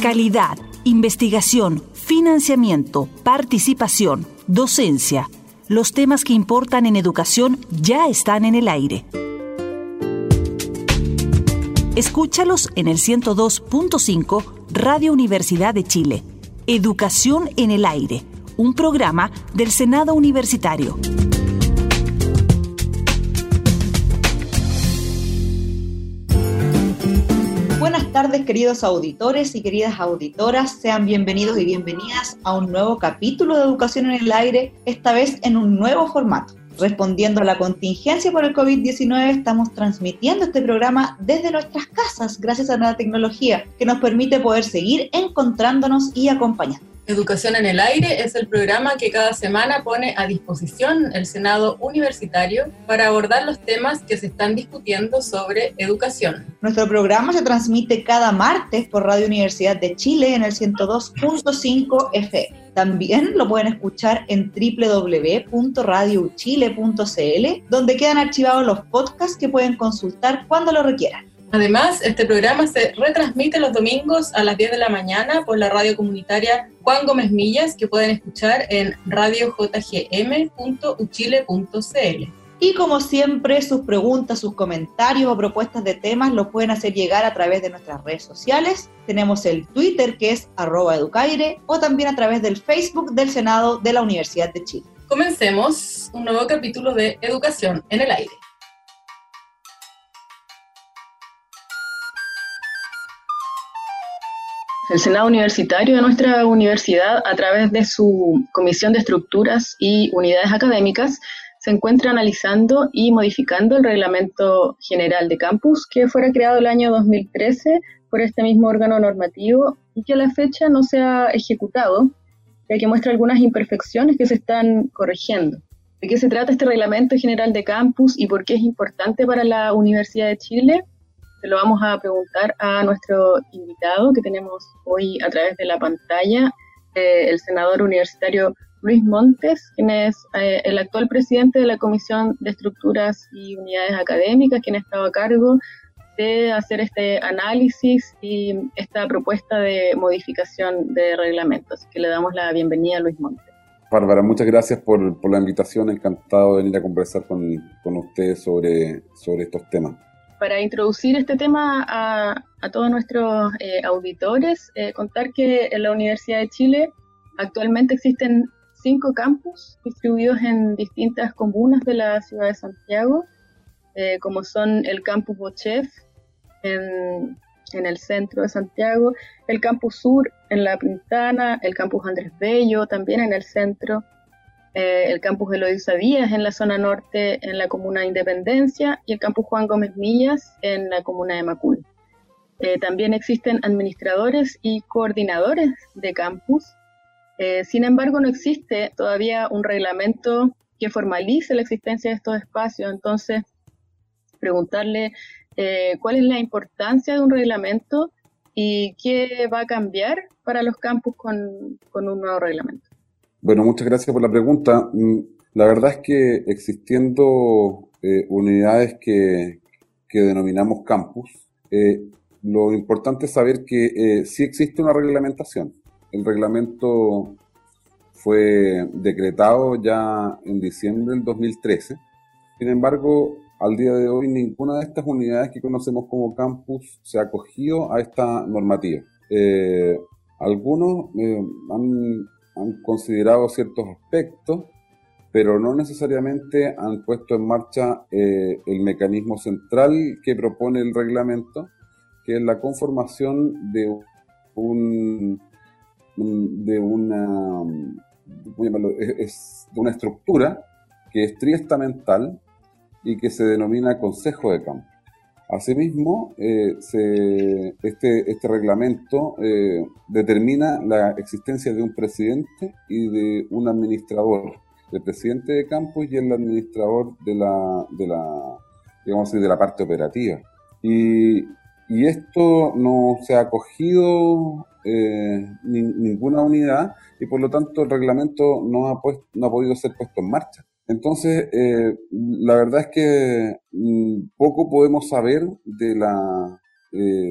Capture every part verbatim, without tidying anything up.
Calidad, investigación, financiamiento, participación, docencia. Los temas que importan en educación ya están en el aire. Escúchalos en el ciento dos punto cinco Radio Universidad de Chile. Educación en el aire, un programa del Senado Universitario. Buenas tardes, queridos auditores y queridas auditoras. Sean bienvenidos y bienvenidas a un nuevo capítulo de Educación en el Aire, esta vez en un nuevo formato. Respondiendo a la contingencia por el covid diecinueve, estamos transmitiendo este programa desde nuestras casas gracias a la tecnología que nos permite poder seguir encontrándonos y acompañando. Educación en el Aire es el programa que cada semana pone a disposición el Senado Universitario para abordar los temas que se están discutiendo sobre educación. Nuestro programa se transmite cada martes por Radio Universidad de Chile en el ciento dos punto cinco F M. También lo pueden escuchar en doble u doble u doble u punto radio chile punto c l, donde quedan archivados los podcasts que pueden consultar cuando lo requieran. Además, este programa se retransmite los domingos a las diez de la mañana por la radio comunitaria Juan Gómez Millas, que pueden escuchar en radio j g m punto u chile punto c l. Y como siempre, sus preguntas, sus comentarios o propuestas de temas los pueden hacer llegar a través de nuestras redes sociales. Tenemos el Twitter, que es arroba educaire, o también a través del Facebook del Senado de la Universidad de Chile. Comencemos un nuevo capítulo de Educación en el Aire. El Senado Universitario de nuestra universidad, a través de su Comisión de Estructuras y Unidades Académicas, se encuentra analizando y modificando el Reglamento General de Campus, que fuera creado el año dos mil trece por este mismo órgano normativo y que a la fecha no se ha ejecutado, ya que muestra algunas imperfecciones que se están corrigiendo. ¿De qué se trata este Reglamento General de Campus y por qué es importante para la Universidad de Chile? Se lo vamos a preguntar a nuestro invitado que tenemos hoy a través de la pantalla, eh, el senador universitario Luis Montes, quien es eh, el actual presidente de la Comisión de Estructuras y Unidades Académicas, quien ha estado a cargo de hacer este análisis y esta propuesta de modificación de reglamentos. Así que le damos la bienvenida a Luis Montes. Bárbara, muchas gracias por, por la invitación. Encantado de venir a conversar con, con ustedes sobre, sobre estos temas. Para introducir este tema a, a todos nuestros eh, auditores, eh, contar que en la Universidad de Chile actualmente existen cinco campus distribuidos en distintas comunas de la ciudad de Santiago, eh, como son el Campus Bochef en, en el centro de Santiago, el Campus Sur en La Pintana, el Campus Andrés Bello también en el centro, Eh, el campus Eloísa Díaz en la zona norte en la comuna de Independencia y el campus Juan Gómez Millas en la comuna de Macul. Eh, también existen administradores y coordinadores de campus. Eh, sin embargo, no existe todavía un reglamento que formalice la existencia de estos espacios. Entonces, preguntarle eh, cuál es la importancia de un reglamento y qué va a cambiar para los campus con, con un nuevo reglamento. Bueno, muchas gracias por la pregunta. La verdad es que existiendo eh, unidades que, que denominamos campus, eh, lo importante es saber que eh, sí existe una reglamentación. El reglamento fue decretado ya en diciembre del dos mil trece. Sin embargo, al día de hoy ninguna de estas unidades que conocemos como campus se ha acogido a esta normativa. Eh, algunos eh, han... han considerado ciertos aspectos, pero no necesariamente han puesto en marcha eh, el mecanismo central que propone el reglamento, que es la conformación de un, de una, ¿cómo llamarlo? Es, es de una estructura que es triestamental y que se denomina Consejo de Campo. Asimismo, eh, se, este, este reglamento eh, determina la existencia de un presidente y de un administrador, el presidente de campus y el administrador de la, de la, digamos así, de la parte operativa. Y, y esto no se ha acogido eh, ni, ninguna unidad y por lo tanto el reglamento no ha, puesto, no ha podido ser puesto en marcha. Entonces, eh, la verdad es que mm, poco podemos saber de la, eh,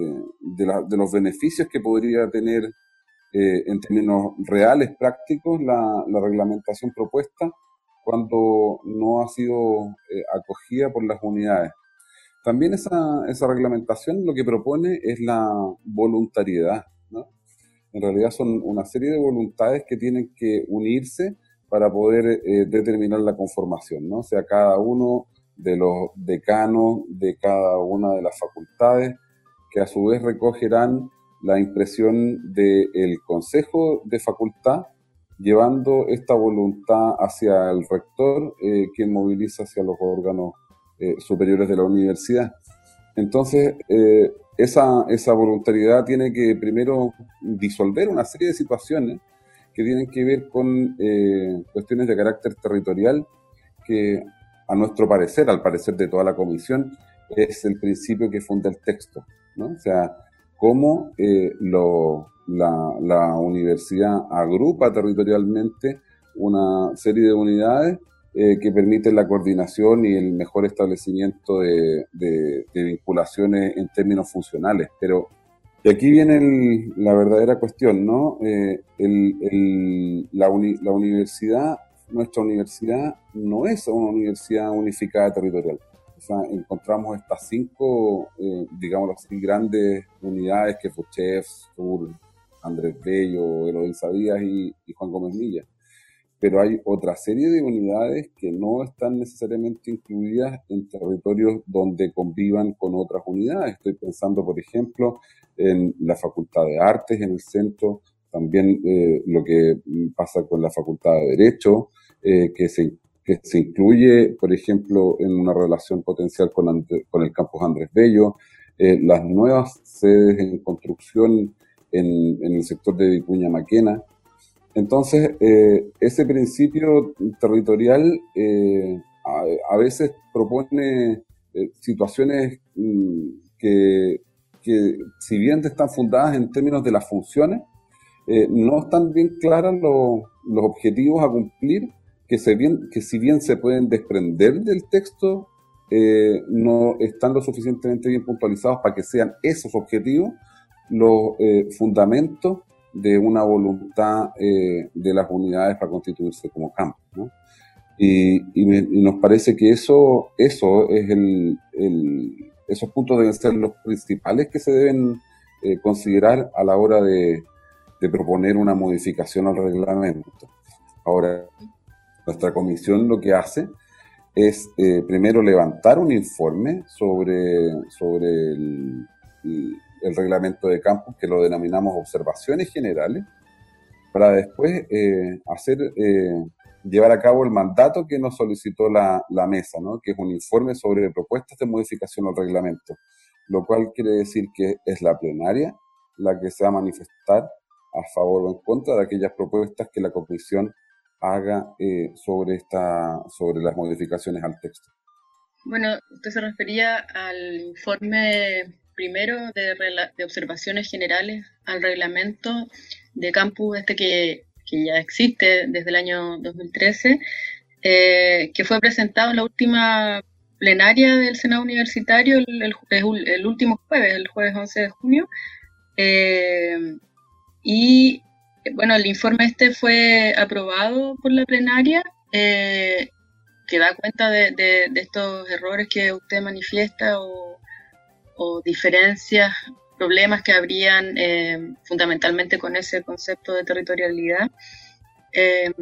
de, la, de los beneficios que podría tener eh, en términos reales, prácticos, la, la reglamentación propuesta cuando no ha sido eh, acogida por las unidades. También esa, esa reglamentación lo que propone es la voluntariedad, ¿no? En realidad son una serie de voluntades que tienen que unirse para poder eh, determinar la conformación, ¿no? O sea, cada uno de los decanos de cada una de las facultades, que a su vez recogerán la impresión del consejo de facultad, llevando esta voluntad hacia el rector, eh, quien moviliza hacia los órganos eh, superiores de la universidad. Entonces, eh, esa, esa voluntariedad tiene que primero disolver una serie de situaciones que tienen que ver con eh, cuestiones de carácter territorial que, a nuestro parecer, al parecer de toda la comisión, es el principio que funda el texto, ¿no? O sea, cómo eh, lo, la, la universidad agrupa territorialmente una serie de unidades eh, que permiten la coordinación y el mejor establecimiento de, de, de vinculaciones en términos funcionales. Pero y aquí viene el, la verdadera cuestión, ¿no? Eh, el, el, la, uni, la universidad, nuestra universidad no es una universidad unificada territorial. O sea, encontramos estas cinco, eh, digamos así, grandes unidades que fue Chef, Sur, Andrés Bello, Eloísa Díaz y, y Juan Gómez Milla. Pero hay otra serie de unidades que no están necesariamente incluidas en territorios donde convivan con otras unidades. Estoy pensando, por ejemplo, en la Facultad de Artes, en el centro, también eh, lo que pasa con la Facultad de Derecho, eh, que, se, que se incluye, por ejemplo, en una relación potencial con, André, con el campus Andrés Bello, eh, las nuevas sedes en construcción en, en el sector de Vicuña Maquena. Entonces, eh, ese principio territorial eh, a, a veces propone eh, situaciones mm, que, que, si bien están fundadas en términos de las funciones, eh, no están bien claras lo, los objetivos a cumplir, que, se bien, que si bien se pueden desprender del texto, eh, no están lo suficientemente bien puntualizados para que sean esos objetivos los eh, fundamentos de una voluntad eh, de las unidades para constituirse como campus, ¿no? Y, y, me, y nos parece que eso, eso es el, el, esos puntos deben ser los principales que se deben eh, considerar a la hora de, de proponer una modificación al reglamento. Ahora, nuestra comisión lo que hace es eh, primero levantar un informe sobre, sobre el, el el reglamento de campus, que lo denominamos observaciones generales, para después eh, hacer, eh, llevar a cabo el mandato que nos solicitó la, la mesa, ¿no? Que es un informe sobre propuestas de modificación al reglamento, lo cual quiere decir que es la plenaria la que se va a manifestar a favor o en contra de aquellas propuestas que la comisión haga eh, sobre, esta, sobre las modificaciones al texto. Bueno, usted se refería al informe primero de, de observaciones generales al reglamento de campus este que, que ya existe desde el año dos mil trece, eh, que fue presentado en la última plenaria del Senado Universitario el, el, el último jueves, el jueves once de junio, eh, y bueno, el informe este fue aprobado por la plenaria, eh, que da cuenta de, de, de estos errores que usted manifiesta o o diferencias, problemas que habrían eh, fundamentalmente con ese concepto de territorialidad. Eh,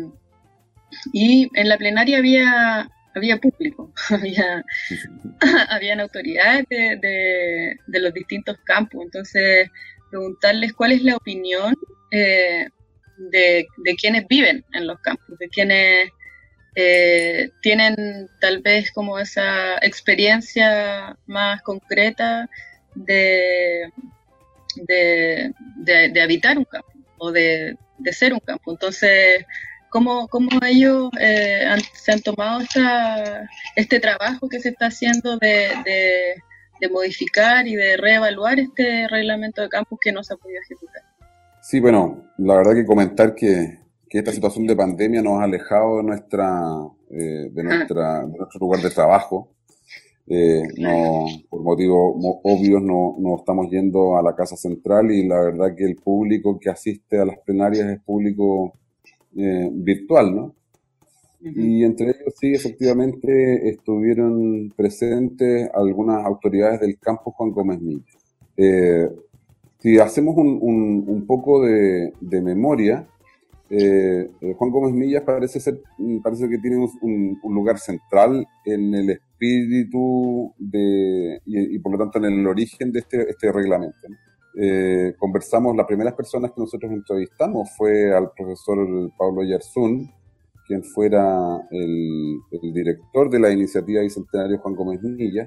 y en la plenaria había, había público, había, habían autoridades de, de, de los distintos campus. Entonces, preguntarles cuál es la opinión eh, de, de quienes viven en los campus, de quienes Eh, tienen tal vez como esa experiencia más concreta de, de, de, de habitar un campo o de, de ser un campo. Entonces, ¿cómo, cómo ellos eh, han, se han tomado esta, este trabajo que se está haciendo de, de, de modificar y de reevaluar este reglamento de campus que no se ha podido ejecutar? Sí, bueno, la verdad que comentar que que esta situación de pandemia nos ha alejado de nuestra, eh, de nuestra, de nuestro lugar de trabajo. Eh, no, por motivos mo- obvios no, no estamos yendo a la Casa Central y la verdad que el público que asiste a las plenarias es público eh, virtual, ¿no? Y entre ellos sí, efectivamente, estuvieron presentes algunas autoridades del campus Juan Gómez Millas. Eh, si hacemos un, un, un poco de, de memoria, eh, eh, Juan Gómez Millas parece ser, parece que tiene un, un lugar central en el espíritu de, y, y por lo tanto en el origen de este, este reglamento, ¿no? Eh, conversamos, las primeras personas que nosotros entrevistamos fue al profesor Pablo Yarzún, quien fuera el, el director de la iniciativa Bicentenario Juan Gómez Millas,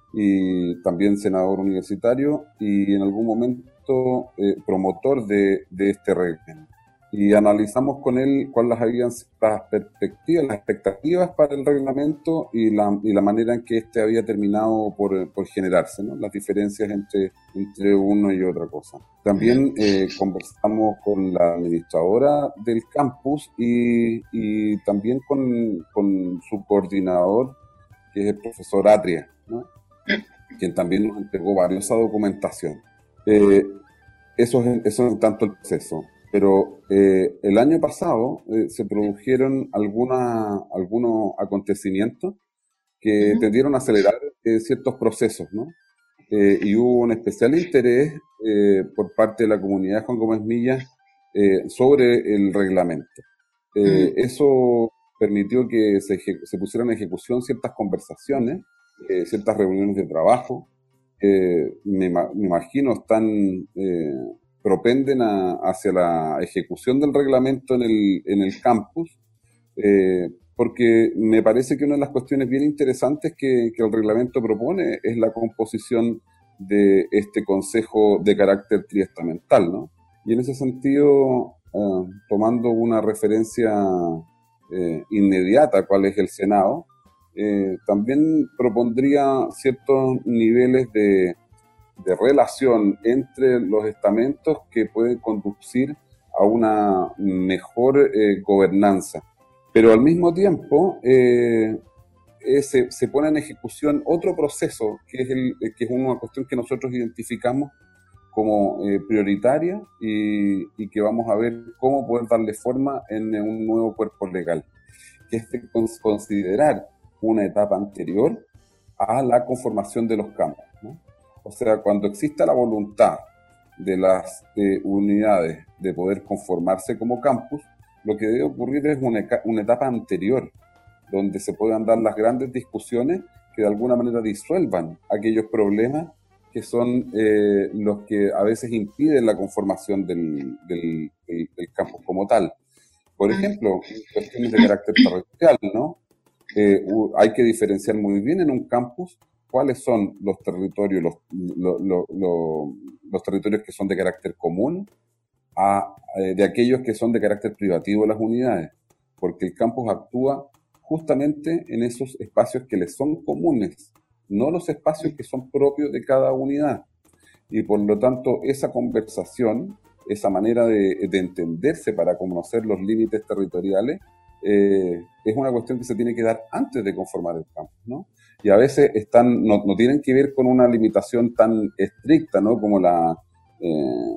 y también senador universitario, y en algún momento eh, promotor de, de este reglamento. Y analizamos con él cuáles habían las perspectivas, las expectativas para el reglamento y la, y la manera en que éste había terminado por, por generarse, ¿no? Las diferencias entre, entre uno y otra cosa. También eh, conversamos con la administradora del campus y, y también con, con su coordinador, que es el profesor Atria, ¿no? Quien también nos entregó valiosa documentación. Eh, eso, es, eso es en tanto el proceso. Pero eh, el año pasado eh, se produjeron alguna, algunos acontecimientos que uh-huh. tendieron a acelerar eh, ciertos procesos, ¿no? Eh, y hubo un especial interés eh, por parte de la comunidad de Juan Gómez Millas eh, sobre el reglamento. Eh, uh-huh. Eso permitió que se, se pusieran en ejecución ciertas conversaciones, eh, ciertas reuniones de trabajo. Eh, me, me imagino están... Eh, propenden a, hacia la ejecución del reglamento en el, en el campus, eh, porque me parece que una de las cuestiones bien interesantes que, que el reglamento propone es la composición de este consejo de carácter triestamental, ¿no? Y en ese sentido, eh, tomando una referencia eh, inmediata, cuál es el Senado, eh, también propondría ciertos niveles de de relación entre los estamentos que pueden conducir a una mejor eh, gobernanza. Pero al mismo tiempo eh, eh, se, se pone en ejecución otro proceso, que es, el, que es una cuestión que nosotros identificamos como eh, prioritaria y, y que vamos a ver cómo poder darle forma en un nuevo cuerpo legal, que es de considerar una etapa anterior a la conformación de los campos, ¿no? O sea, cuando exista la voluntad de las eh, unidades de poder conformarse como campus, lo que debe ocurrir es una, una etapa anterior, donde se puedan dar las grandes discusiones que de alguna manera disuelvan aquellos problemas que son eh, los que a veces impiden la conformación del, del, del, del campus como tal. Por ejemplo, cuestiones de carácter territorial, ¿no? Eh, hay que diferenciar muy bien en un campus cuáles son los territorios, los, los, los, los, los territorios que son de carácter común a, eh, de aquellos que son de carácter privativo de las unidades, porque el campus actúa justamente en esos espacios que les son comunes, no los espacios que son propios de cada unidad. Y por lo tanto, esa conversación, esa manera de, de entenderse para conocer los límites territoriales, eh, es una cuestión que se tiene que dar antes de conformar el campus, ¿no? Y a veces están, no, no tienen que ver con una limitación tan estricta, ¿no? Como la, eh,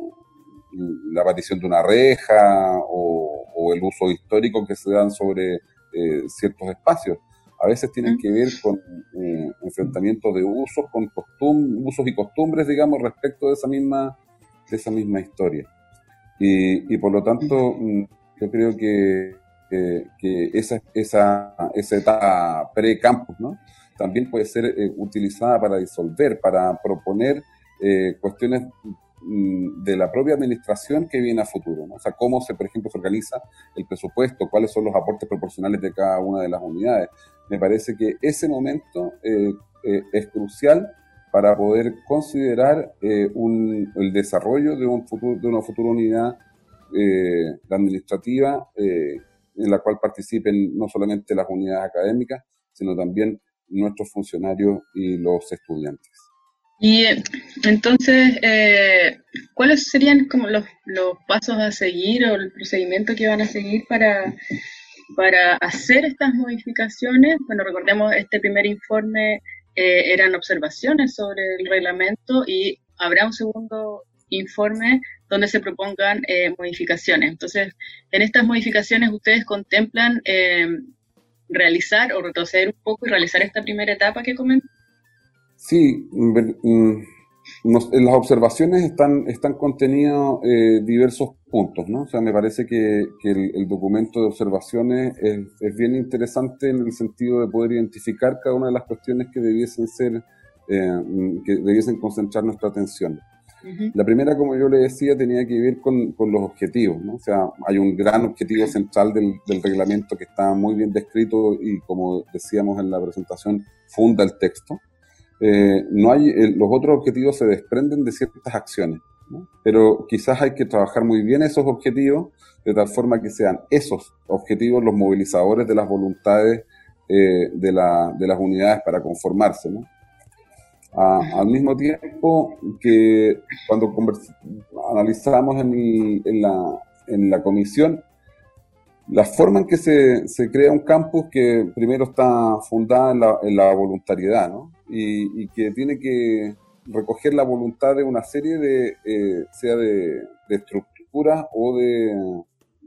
la aparición de una reja o, o el uso histórico que se dan sobre eh, ciertos espacios. A veces tienen que ver con eh, enfrentamientos de usos, con costum- usos y costumbres, digamos, respecto de esa misma, de esa misma historia. Y, y por lo tanto, yo creo que, que, que esa, esa, esa etapa pre-campus, ¿no? También puede ser eh, utilizada para disolver, para proponer eh, cuestiones mm, de la propia administración que viene a futuro, ¿no? O sea, cómo se, por ejemplo, se organiza el presupuesto, cuáles son los aportes proporcionales de cada una de las unidades. Me parece que ese momento eh, eh, es crucial para poder considerar eh, un, el desarrollo de, un futuro, de una futura unidad eh, administrativa eh, en la cual participen no solamente las unidades académicas, sino también nuestros funcionarios y los estudiantes. Y entonces, eh, ¿cuáles serían como los, los pasos a seguir o el procedimiento que van a seguir para, para hacer estas modificaciones? Bueno, recordemos, este primer informe eh, eran observaciones sobre el reglamento y habrá un segundo informe donde se propongan eh, modificaciones. Entonces, en estas modificaciones ustedes contemplan eh, realizar o retroceder un poco y realizar esta primera etapa que comenté. Sí, nos, en las observaciones están, están contenidos eh, diversos puntos, ¿no? O sea, me parece que, que el, el documento de observaciones es, es bien interesante en el sentido de poder identificar cada una de las cuestiones que debiesen ser, eh, que debiesen concentrar nuestra atención. Uh-huh. La primera, como yo le decía, tenía que ver con, con los objetivos, ¿no? O sea, hay un gran objetivo central del, del reglamento que está muy bien descrito y, como decíamos en la presentación, funda el texto. Eh, no hay, eh, los otros objetivos se desprenden de ciertas acciones, ¿no? Pero quizás hay que trabajar muy bien esos objetivos de tal forma que sean esos objetivos los movilizadores de las voluntades eh, de, la, de las unidades para conformarse, ¿no? A, al mismo tiempo que cuando analizamos en, el, en, la, en la comisión la forma en que se, se crea un campus que primero está fundada en la, en la voluntariedad, ¿no? Y, y que tiene que recoger la voluntad de una serie de, eh, sea de, de estructuras o de,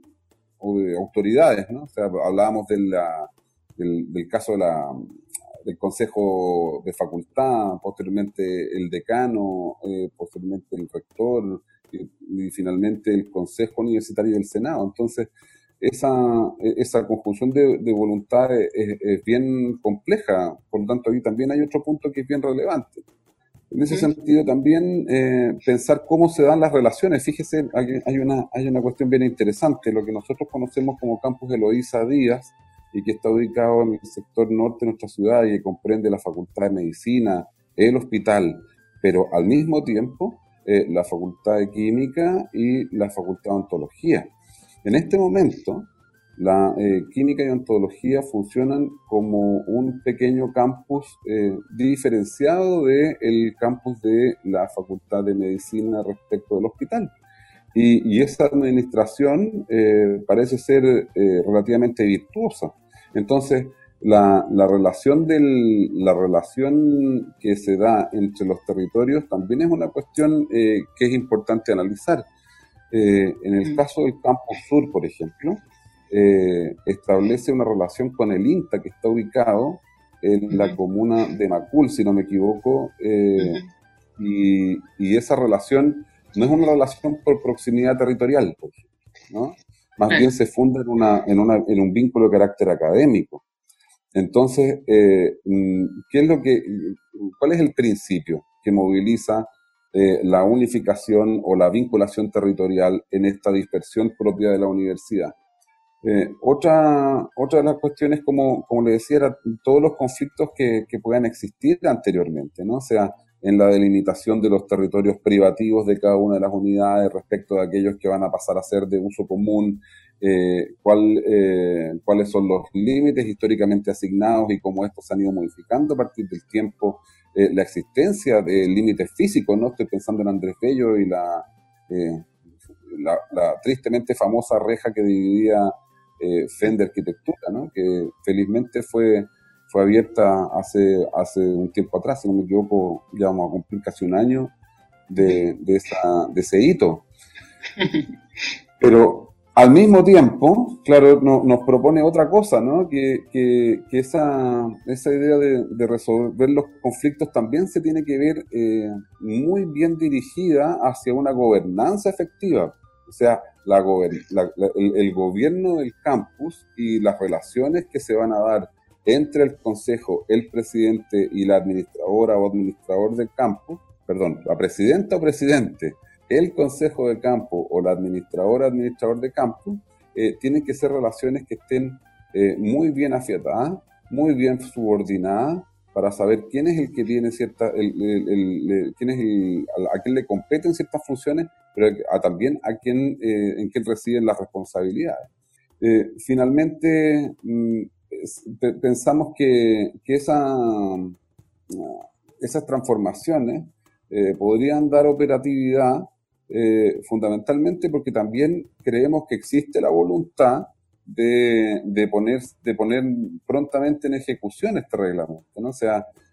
o de autoridades, ¿no? O sea, hablábamos de la, del, del caso de la, del consejo de facultad, posteriormente el decano, eh, posteriormente el rector y, y finalmente el consejo universitario y el senado. Entonces, Esa, esa conjunción de, de voluntad es, es bien compleja, por lo tanto ahí también hay otro punto que es bien relevante. En ese sentido también eh, pensar cómo se dan las relaciones. Fíjese, hay, hay, una, hay una cuestión bien interesante, lo que nosotros conocemos como campus Eloísa Díaz, y que está ubicado en el sector norte de nuestra ciudad y que comprende la Facultad de Medicina, el hospital, pero al mismo tiempo eh, la Facultad de Química y la Facultad de Ontología. En este momento, la eh, química y ontología funcionan como un pequeño campus eh, diferenciado del campus de la Facultad de Medicina respecto del hospital. Y, y esa administración eh, parece ser eh, relativamente virtuosa. Entonces, la, la, relación del, la relación que se da entre los territorios también es una cuestión eh, que es importante analizar. Eh, en el caso del Campus Sur, por ejemplo, eh, establece una relación con el INTA que está ubicado en la comuna de Macul, si no me equivoco, eh, y, y esa relación no es una relación por proximidad territorial, ¿no? Más bien se funda en, una, en, una, en un vínculo de carácter académico. Entonces, eh, ¿qué es lo que, ¿cuál es el principio que moviliza Eh, la unificación o la vinculación territorial en esta dispersión propia de la universidad? Eh, otra, otra de las cuestiones, como, como le decía, era todos los conflictos que, que puedan existir anteriormente, ¿no? O sea, en la delimitación de los territorios privativos de cada una de las unidades respecto de aquellos que van a pasar a ser de uso común, eh, cuál, eh, cuáles son los límites históricamente asignados y cómo estos se han ido modificando a partir del tiempo. Eh, la existencia de límites físicos, ¿no? Estoy pensando en Andrés Bello y la, eh, la, la tristemente famosa reja que dividía eh, F E N de Arquitectura, ¿no? Que felizmente fue, fue abierta hace, hace un tiempo atrás, si no me equivoco, ya vamos a cumplir casi un año de, de, esa, de ese hito. Pero al mismo tiempo, claro, no, nos propone otra cosa, ¿no? Que, que, que esa, esa idea de, de resolver los conflictos también se tiene que ver eh, muy bien dirigida hacia una gobernanza efectiva. O sea, la, la, la, el, el gobierno del campus y las relaciones que se van a dar entre el consejo, el presidente y la administradora o administrador del campus, perdón, la presidenta o presidente, el consejo de campo o la administradora o administrador de campo, eh, tienen que ser relaciones que estén eh, muy bien afiatadas, muy bien subordinadas, para saber quién es el que tiene cierta, el, el, el, el, quién es el, a quién le competen ciertas funciones, pero a, también a quién, eh, en quién residen las responsabilidades. Eh, finalmente, mm, pensamos que, que esa, esas transformaciones eh, podrían dar operatividad Eh, fundamentalmente porque también creemos que existe la voluntad de, de, poner, de poner prontamente en ejecución este reglamento, ¿no? O sea,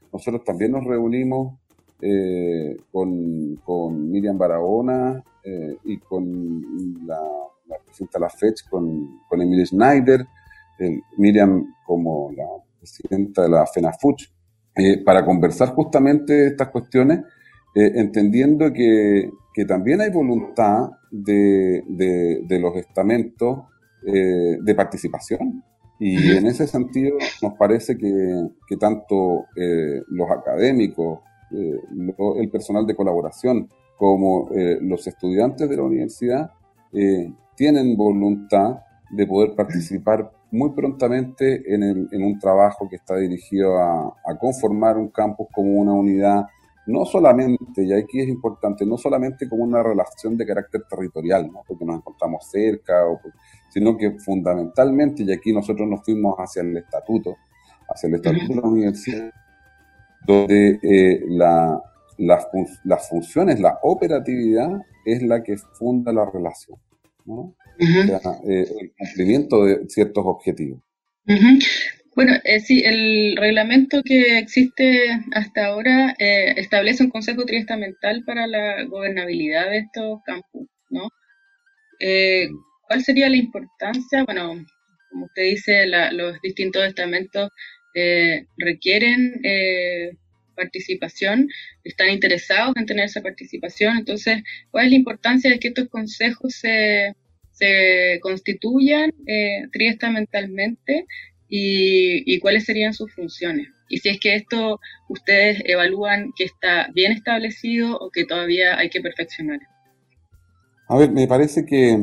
nosotros también nos reunimos eh, con, con Miriam Barahona eh, y con la, la presidenta de la FECH, con, con Emilia Schneider, eh, Miriam como la presidenta de la FENAFUCH, eh, para conversar justamente estas cuestiones, eh, entendiendo que, que también hay voluntad de, de, de los estamentos eh, de participación. Y en ese sentido nos parece que, que tanto eh, los académicos, eh, lo, el personal de colaboración, como eh, los estudiantes de la universidad eh, tienen voluntad de poder participar muy prontamente en, el, en un trabajo que está dirigido a, a conformar un campus como una unidad, no solamente, y aquí es importante, no solamente como una relación de carácter territorial, ¿no? Porque nos encontramos cerca, o porque, sino que fundamentalmente, y aquí nosotros nos fuimos hacia el estatuto, hacia el estatuto de la universidad, donde eh, la, la fun las funciones, la operatividad es la que funda la relación, ¿no? Uh-huh. O sea, eh, el cumplimiento de ciertos objetivos. Uh-huh. Bueno, eh, sí, el reglamento que existe hasta ahora eh, establece un consejo triestamental para la gobernabilidad de estos campus, ¿no? Eh, ¿Cuál sería la importancia? Bueno, como usted dice, la, los distintos estamentos eh, requieren eh, participación, están interesados en tener esa participación, entonces, ¿cuál es la importancia de que estos consejos se, se constituyan eh, triestamentalmente? Y, y cuáles serían sus funciones. Y si es que esto ustedes evalúan que está bien establecido o que todavía hay que perfeccionar. A ver, me parece que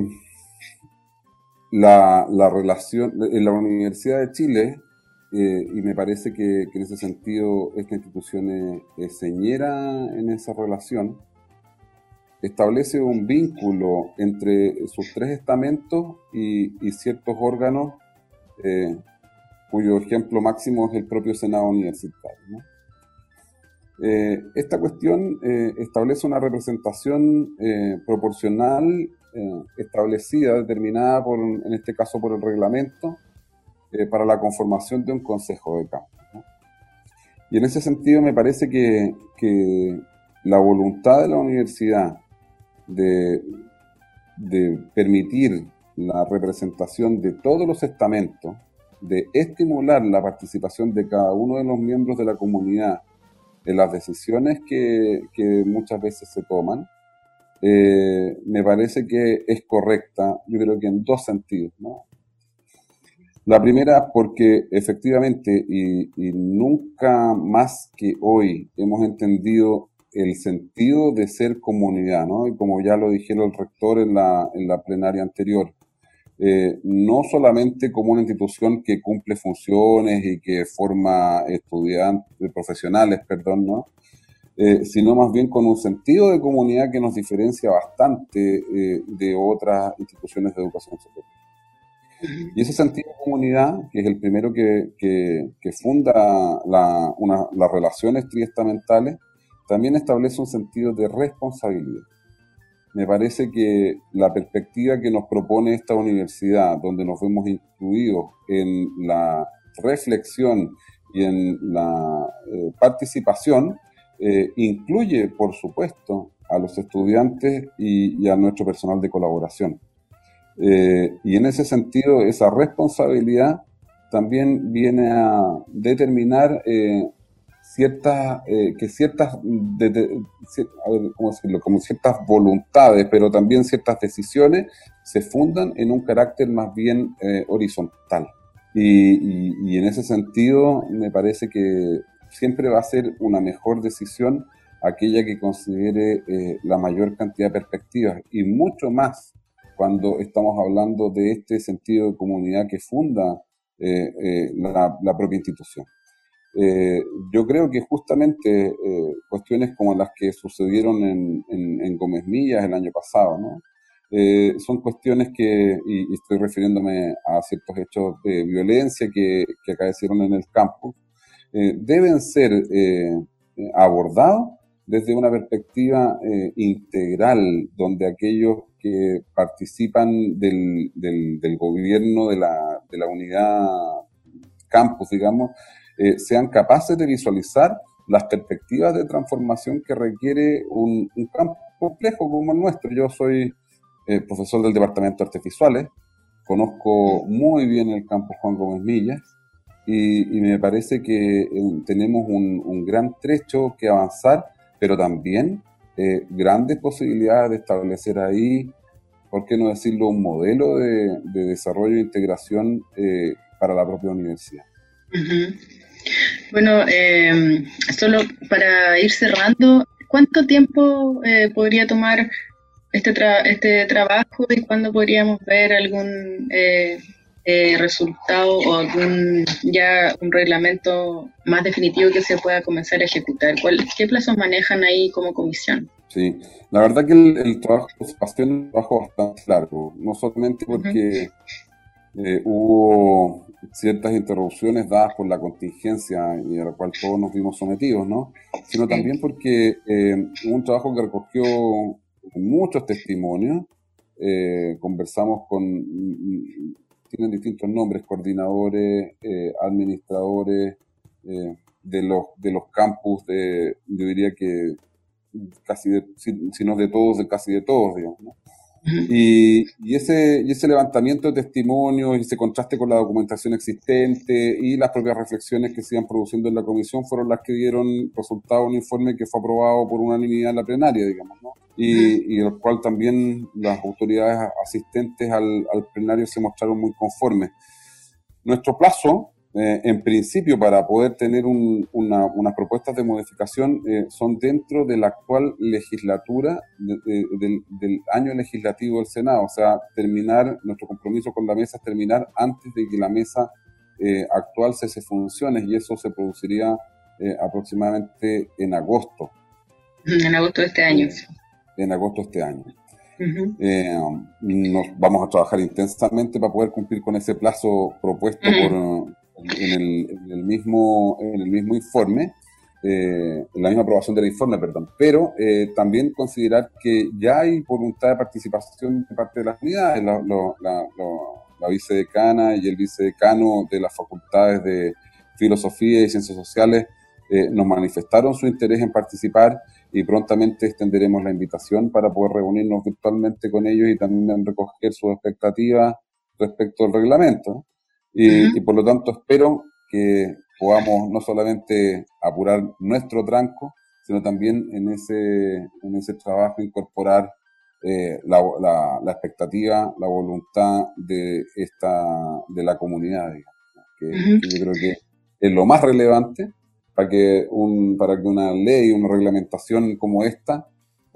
la, la relación en la Universidad de Chile, eh, y me parece que, que en ese sentido esta institución es, es señera en esa relación, establece un vínculo entre sus tres estamentos y, y ciertos órganos eh, cuyo ejemplo máximo es el propio Senado Universitario, ¿no? Eh, esta cuestión eh, establece una representación eh, proporcional eh, establecida, determinada por, en este caso por el reglamento, eh, para la conformación de un consejo de campus, ¿no? Y en ese sentido me parece que, que la voluntad de la universidad de, de permitir la representación de todos los estamentos, de estimular la participación de cada uno de los miembros de la comunidad en las decisiones que, que muchas veces se toman, eh, me parece que es correcta, yo creo que en dos sentidos, ¿no? La primera, porque efectivamente, y, y nunca más que hoy hemos entendido el sentido de ser comunidad, ¿no? Y como ya lo dijeron el rector en la, en la plenaria anterior, Eh, no solamente como una institución que cumple funciones y que forma estudiantes, profesionales, perdón, ¿no? Eh, sino más bien con un sentido de comunidad que nos diferencia bastante eh, de otras instituciones de educación superior. Y ese sentido de comunidad, que es el primero que, que, que funda la, una, las relaciones triestamentales, también establece un sentido de responsabilidad. Me parece que la perspectiva que nos propone esta universidad, donde nos vemos incluidos en la reflexión y en la eh, participación, eh, incluye, por supuesto, a los estudiantes y, y a nuestro personal de colaboración. Eh, y en ese sentido, esa responsabilidad también viene a determinar eh, ciertas, eh, que ciertas, de, de, a ver, ¿cómo decirlo? Como ciertas voluntades, pero también ciertas decisiones se fundan en un carácter más bien eh, horizontal. Y, y, y en ese sentido me parece que siempre va a ser una mejor decisión aquella que considere eh, la mayor cantidad de perspectivas, y mucho más cuando estamos hablando de este sentido de comunidad que funda eh, eh, la, la propia institución. Eh, yo creo que justamente eh, cuestiones como las que sucedieron en, en, en Gómez Millas el año pasado, ¿no? Eh, son cuestiones que, y, y estoy refiriéndome a ciertos hechos de violencia que, que acaecieron en el campus, eh, deben ser eh, abordados desde una perspectiva eh, integral, donde aquellos que participan del, del, del gobierno de la, de la unidad campus, digamos, eh, sean capaces de visualizar las perspectivas de transformación que requiere un, un campo complejo como el nuestro. Yo soy eh, profesor del Departamento de Artes Visuales, conozco muy bien el campus Juan Gómez Millas y, y me parece que eh, tenemos un, un gran trecho que avanzar, pero también eh, grandes posibilidades de establecer ahí, ¿por qué no decirlo?, un modelo de, de desarrollo e integración eh, para la propia universidad. Uh-huh. Bueno, eh, solo para ir cerrando, ¿cuánto tiempo eh, podría tomar este, tra- este trabajo y cuándo podríamos ver algún eh, eh, resultado o algún ya un reglamento más definitivo que se pueda comenzar a ejecutar? ¿Cuál, ¿Qué plazos manejan ahí como comisión? Sí, la verdad que el, el trabajo ha sido un trabajo bastante largo, no solamente porque uh-huh. eh, hubo ciertas interrupciones dadas por la contingencia y a la cual todos nos vimos sometidos, ¿no? Sino sí. también porque eh, hubo un trabajo que recogió muchos testimonios, eh, conversamos con, tienen distintos nombres, coordinadores, eh, administradores eh, de los de los campus, de, yo diría que casi de, si, si no de todos, de casi de todos, digamos, ¿no? Uh-huh. Y, y, ese, y ese levantamiento de testimonios y ese contraste con la documentación existente y las propias reflexiones que se iban produciendo en la comisión fueron las que dieron resultado a un informe que fue aprobado por unanimidad en la plenaria, digamos, ¿no? Y, uh-huh. y el cual también las autoridades asistentes al, al plenario se mostraron muy conformes. Nuestro plazo, Eh, en principio, para poder tener un, una, unas propuestas de modificación, eh, son dentro de la actual legislatura de, de, del, del año legislativo del Senado. O sea, terminar, nuestro compromiso con la mesa es terminar antes de que la mesa eh, actual cese funciones, y eso se produciría eh, aproximadamente en agosto. En agosto de este año. Eh, en agosto de este año. Uh-huh. Eh, nos vamos a trabajar intensamente para poder cumplir con ese plazo propuesto uh-huh. por... En el, en el mismo en el mismo informe, eh, en la misma aprobación del informe, perdón, pero eh, también considerar que ya hay voluntad de participación de parte de las unidades, la, la, la, la vicedecana y el vicedecano de las facultades de Filosofía y Ciencias Sociales eh, nos manifestaron su interés en participar y prontamente extenderemos la invitación para poder reunirnos virtualmente con ellos y también recoger sus expectativas respecto al reglamento, ¿no? Y, uh-huh. y por lo tanto espero que podamos no solamente apurar nuestro tranco, sino también en ese, en ese trabajo incorporar eh, la, la, la expectativa, la voluntad de esta de la comunidad, digamos, que, uh-huh. que yo creo que es lo más relevante para que, un, para que una ley, una reglamentación como esta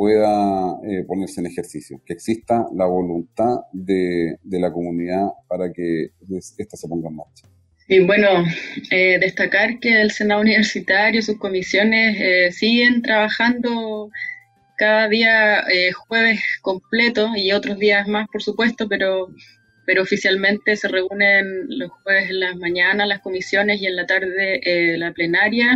pueda eh, ponerse en ejercicio, que exista la voluntad de, de la comunidad para que esta se ponga en marcha. Y bueno, eh, destacar que el Senado Universitario y sus comisiones eh, siguen trabajando cada día eh, jueves completo y otros días más, por supuesto, pero, pero oficialmente se reúnen los jueves en las mañanas las comisiones y en la tarde eh, la plenaria,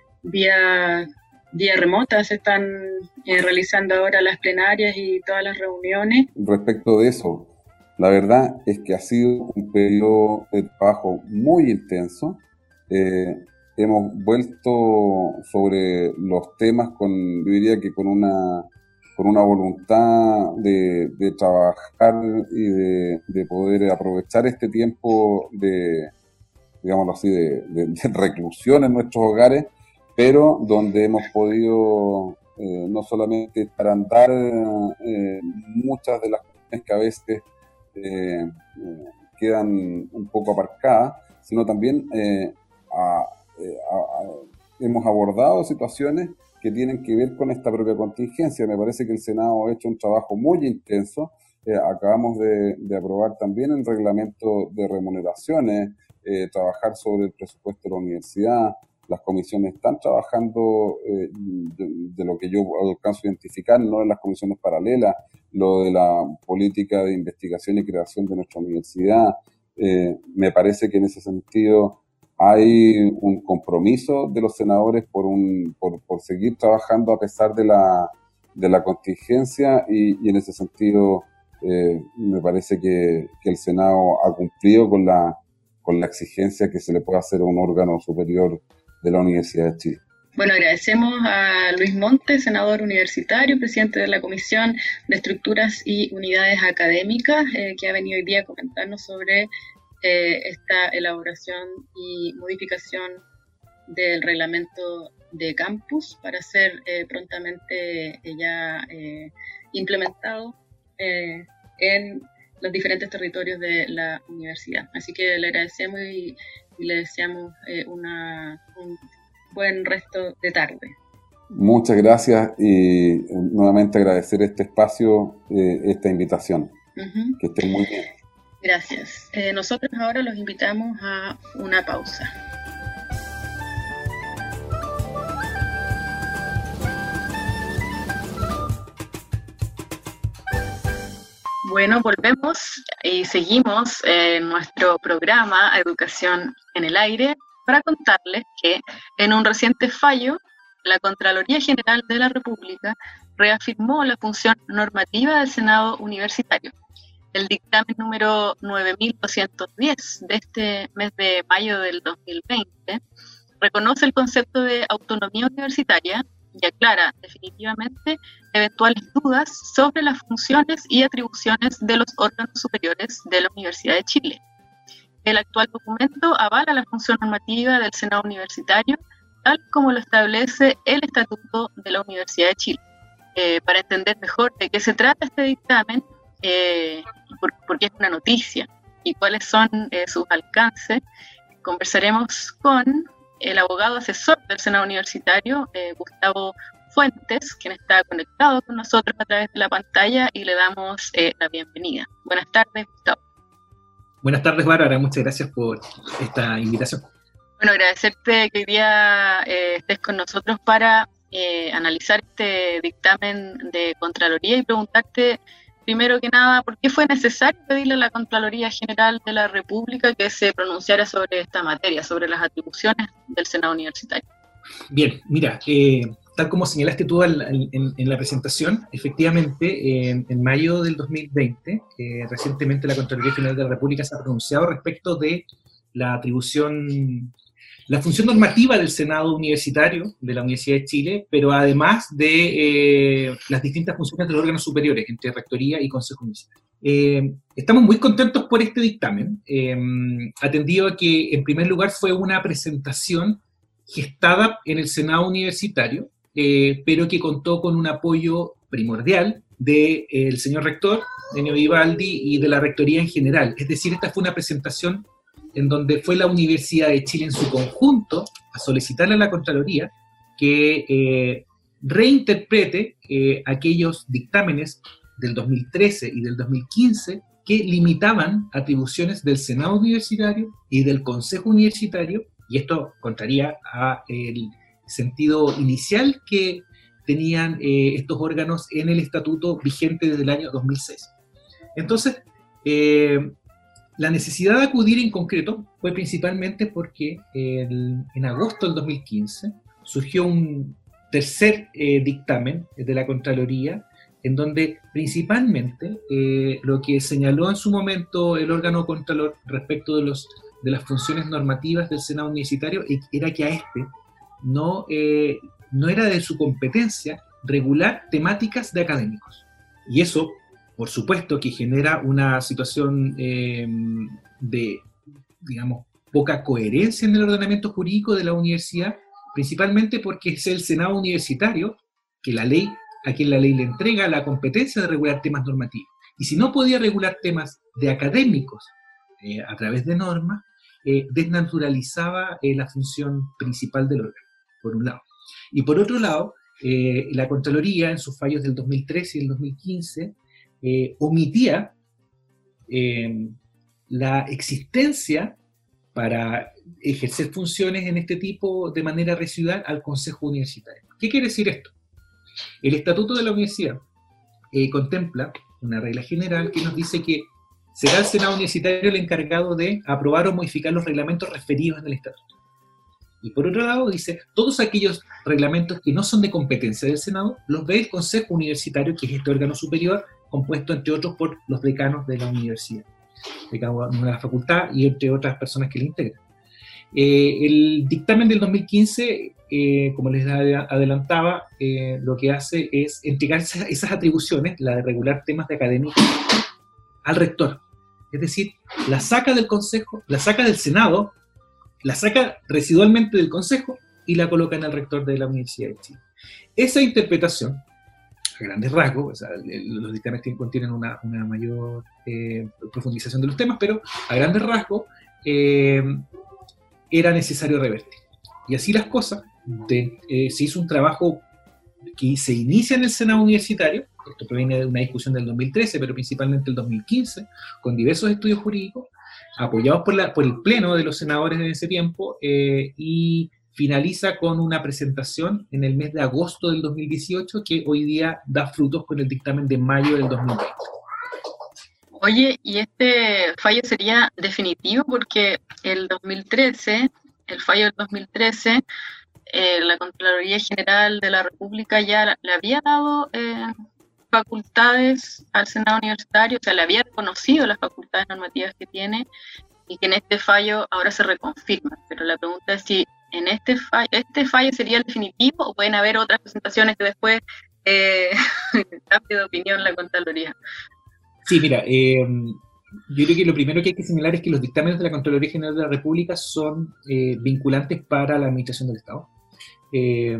vía... Vía remota se están eh, realizando ahora las plenarias y todas las reuniones. Respecto de eso, la verdad es que ha sido un periodo de trabajo muy intenso. Eh, hemos vuelto sobre los temas con, yo diría que con una, con una voluntad de, de trabajar y de, de poder aprovechar este tiempo de, digámoslo así, de, de, de reclusión en nuestros hogares, pero donde hemos podido eh, no solamente para andar eh, muchas de las cuestiones que a veces eh, eh, quedan un poco aparcadas, sino también eh, a, a, a, hemos abordado situaciones que tienen que ver con esta propia contingencia. Me parece que el Senado ha hecho un trabajo muy intenso. Eh, acabamos de, de aprobar también el reglamento de remuneraciones, eh, trabajar sobre el presupuesto de la universidad. Las comisiones están trabajando eh, de, de lo que yo alcanzo a identificar, no en las comisiones paralelas, lo de la política de investigación y creación de nuestra universidad. Eh, me parece que en ese sentido hay un compromiso de los senadores por, un, por, por seguir trabajando a pesar de la, de la contingencia y, y en ese sentido eh, me parece que, que el Senado ha cumplido con la, con la exigencia que se le pueda hacer a un órgano superior de la Universidad de Chile. Bueno, agradecemos a Luis Montes, senador universitario, presidente de la Comisión de Estructuras y Unidades Académicas, eh, que ha venido hoy día a comentarnos sobre eh, esta elaboración y modificación del reglamento de campus para ser eh, prontamente eh, ya eh, implementado eh, en los diferentes territorios de la universidad. Así que le agradecemos y, y le deseamos eh, una, un buen resto de tarde. Muchas gracias y nuevamente agradecer este espacio, eh, esta invitación. Uh-huh. Que estén muy bien. Gracias. Eh, nosotros ahora los invitamos a una pausa. Bueno, volvemos y seguimos en nuestro programa Educación en el Aire para contarles que en un reciente fallo, la Contraloría General de la República reafirmó la función normativa del Senado Universitario. El dictamen número nueve mil doscientos diez de este mes de mayo del dos mil veinte reconoce el concepto de autonomía universitaria y aclara definitivamente eventuales dudas sobre las funciones y atribuciones de los órganos superiores de la Universidad de Chile. El actual documento avala la función normativa del Senado Universitario, tal como lo establece el Estatuto de la Universidad de Chile. Eh, para entender mejor de qué se trata este dictamen, eh, por, por qué es una noticia y cuáles son eh, sus alcances, conversaremos con el abogado asesor del Senado Universitario, eh, Gustavo Fuentes, quien está conectado con nosotros a través de la pantalla, y le damos eh, la bienvenida. Buenas tardes, Gustavo. Buenas tardes, Bárbara. Muchas gracias por esta invitación. Bueno, agradecerte que hoy día eh, estés con nosotros para eh, analizar este dictamen de Contraloría y preguntarte, primero que nada, ¿por qué fue necesario pedirle a la Contraloría General de la República que se pronunciara sobre esta materia, sobre las atribuciones del Senado Universitario? Bien, mira, eh, tal como señalaste tú en, en, en la presentación, efectivamente, en, en mayo del dos mil veinte, eh, recientemente la Contraloría General de la República se ha pronunciado respecto de la atribución, la función normativa del Senado Universitario de la Universidad de Chile, pero además de eh, las distintas funciones de los órganos superiores, entre Rectoría y Consejo Universitario. Eh, estamos muy contentos por este dictamen, eh, atendido a que, en primer lugar, fue una presentación gestada en el Senado Universitario, eh, pero que contó con un apoyo primordial del eh, señor rector, Enio Vivaldi, y de la Rectoría en general. Es decir, esta fue una presentación en donde fue la Universidad de Chile en su conjunto a solicitarle a la Contraloría que eh, reinterprete eh, aquellos dictámenes del dos mil trece y del dos mil quince que limitaban atribuciones del Senado Universitario y del Consejo Universitario, y esto contraría a el sentido inicial que tenían eh, estos órganos en el estatuto vigente desde el año dos mil seis. Entonces, eh, la necesidad de acudir en concreto fue principalmente porque el, en agosto del dos mil quince surgió un tercer eh, dictamen de la Contraloría, en donde principalmente eh, lo que señaló en su momento el órgano Contralor respecto de, los, de las funciones normativas del Senado Universitario era que a este no, eh, no era de su competencia regular temáticas de académicos. Y eso, por supuesto, que genera una situación eh, de, digamos, poca coherencia en el ordenamiento jurídico de la universidad, principalmente porque es el Senado Universitario que la ley, a quien la ley le entrega la competencia de regular temas normativos. Y si no podía regular temas de académicos eh, a través de normas, eh, desnaturalizaba eh, la función principal del órgano, por un lado. Y por otro lado, eh, la Contraloría, en sus fallos del dos mil trece y el dos mil quince, Eh, omitía eh, la existencia para ejercer funciones en este tipo de manera residual al Consejo Universitario. ¿Qué quiere decir esto? El Estatuto de la Universidad eh, contempla una regla general que nos dice que será el Senado Universitario el encargado de aprobar o modificar los reglamentos referidos en el Estatuto. Y por otro lado dice, todos aquellos reglamentos que no son de competencia del Senado, los ve el Consejo Universitario, que es este órgano superior, compuesto entre otros por los decanos de la universidad, de cada una de la facultad y entre otras personas que le integran. Eh, el dictamen del dos mil quince, eh, como les adelantaba, eh, lo que hace es entregar esas, esas atribuciones, la de regular temas de académicos, al rector. Es decir, la saca del Consejo, la saca del Senado, la saca residualmente del Consejo y la coloca en el rector de la Universidad de Chile. Esa interpretación, a grandes rasgos, o sea, los dictámenes contienen una, una mayor eh, profundización de los temas, pero a grandes rasgos eh, era necesario revertir. Y así las cosas, de, eh, se hizo un trabajo que se inicia en el Senado Universitario. Esto proviene de una discusión del dos mil trece, pero principalmente del dos mil quince, con diversos estudios jurídicos, apoyados por, la, por el pleno de los senadores en ese tiempo, eh, y finaliza con una presentación en el mes de agosto del dos mil dieciocho, que hoy día da frutos con el dictamen de mayo del dos mil veinte. Oye, ¿y este fallo sería definitivo? Porque el dos mil trece, el fallo del dos mil trece, eh, la Contraloría General de la República ya le había dado eh, facultades al Senado Universitario, o sea, le había reconocido las facultades normativas que tiene, y que en este fallo ahora se reconfirma. Pero la pregunta es si en este fallo, ¿este fallo sería el definitivo o pueden haber otras presentaciones que después eh, cambie de opinión la Contraloría? Sí, mira, eh, yo creo que lo primero que hay que señalar es que los dictámenes de la Contraloría General de la República son eh, vinculantes para la Administración del Estado. Eh,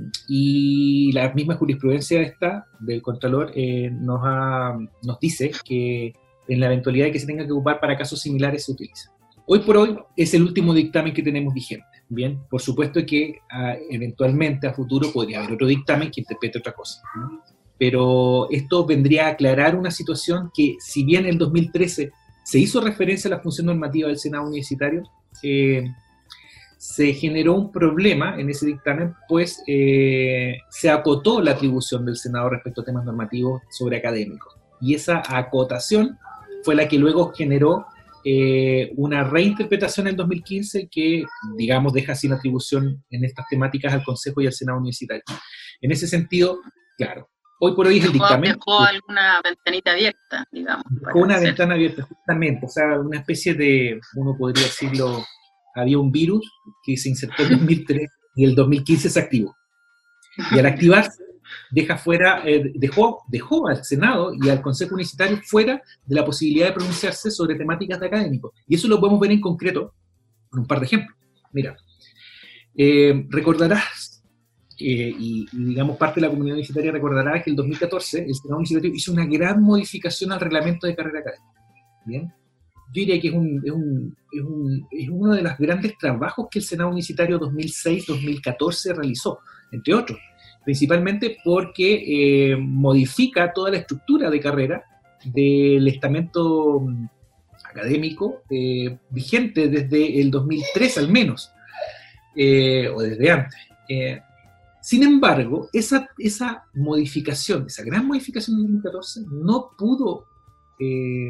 y la misma jurisprudencia esta del Contralor eh, nos, ha, nos dice que en la eventualidad de que se tenga que ocupar para casos similares se utiliza. Hoy por hoy es el último dictamen que tenemos vigente. Bien, por supuesto que uh, eventualmente a futuro podría haber otro dictamen que interprete otra cosa, ¿no? Pero esto vendría a aclarar una situación que, si bien en el dos mil trece se hizo referencia a la función normativa del Senado Universitario, eh, se generó un problema en ese dictamen, pues eh, se acotó la atribución del Senado respecto a temas normativos sobre académicos. Y esa acotación fue la que luego generó eh, una reinterpretación en el dos mil quince que, digamos, deja sin atribución en estas temáticas al Consejo y al Senado Universitario. En ese sentido, claro, hoy por hoy es el dictamen. Dejó alguna ventanita abierta, digamos. Dejó una hacer. ventana abierta, justamente. O sea, una especie de, uno podría decirlo, había un virus que se insertó en el dos mil tres y el dos mil quince se activó. Y al activarse, deja fuera, eh, dejó, dejó al Senado y al Consejo Universitario fuera de la posibilidad de pronunciarse sobre temáticas de académicos. Y eso lo podemos ver en concreto con un par de ejemplos. Mira, eh, recordarás, Eh, y, y digamos parte de la comunidad universitaria recordará que en el dos mil catorce el Senado Universitario hizo una gran modificación al reglamento de carrera académica. ¿Bien? Yo diría que es, un, es, un, es, un, es uno de los grandes trabajos que el Senado Universitario dos mil seis dos mil catorce realizó, entre otros, principalmente porque eh, modifica toda la estructura de carrera del estamento académico eh, vigente desde el dos mil tres al menos, eh, o desde antes. Eh, Sin embargo, esa, esa modificación, esa gran modificación de dos mil catorce no pudo eh,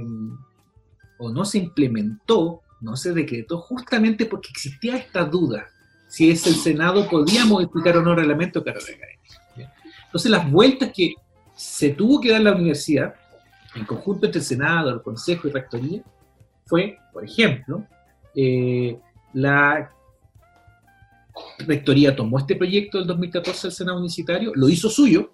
o no se implementó, no se decretó, justamente porque existía esta duda si es el Senado podía modificar o no el reglamento de carrera académica. Entonces, las vueltas que se tuvo que dar la universidad, en conjunto entre el Senado, el Consejo y Rectoría, fue, por ejemplo, eh, la Rectoría tomó este proyecto del dos mil catorce del Senado Universitario, lo hizo suyo